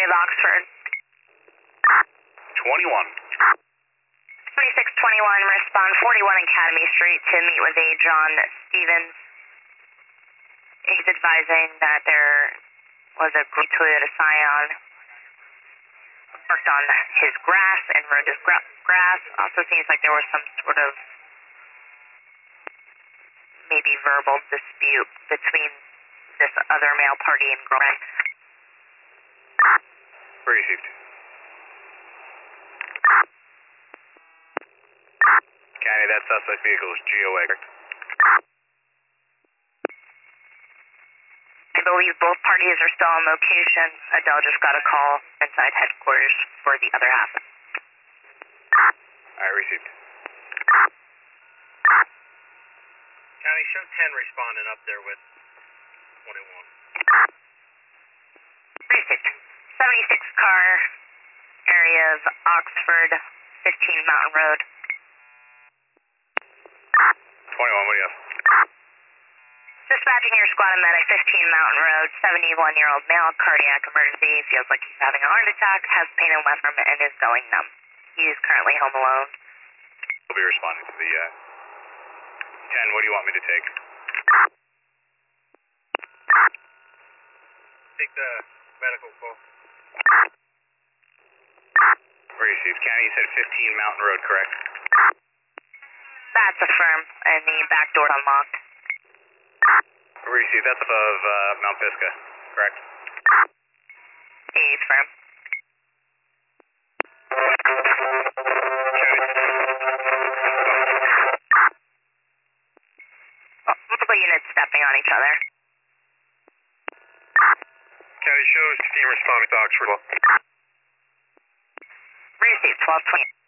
of Oxford. 21. 2621, respond 41 Academy Street to meet with a John Stevens. He's advising that there was a gray Toyota Scion parked on his grass and rode his grass. Also seems like there was some sort of maybe verbal dispute between this other male party and girlfriend. Received. County, that suspect vehicle is GOA, correct? I believe both parties are still on location. Adele just got a call inside headquarters for the other half. I received. County, show 10 responding up there with 21. Received. 76 car, area of Oxford, 15 Mountain Road. 21, what do you have? Dispatching your squad of medic, 15 Mountain Road, 71-year-old male, cardiac emergency, feels like he's having a heart attack, has pain in left arm, and is going numb. He is currently home alone. We'll be responding to the 10, what do you want me to take? Take the medical call. Received. County, you said 15 Mountain Road, correct? That's affirmed, and the back door unlocked. Received. That's above Mount Pisgah, correct? He's firm. Multiple units stepping on each other. County, show 16 responding to Oxford. Received, 1220.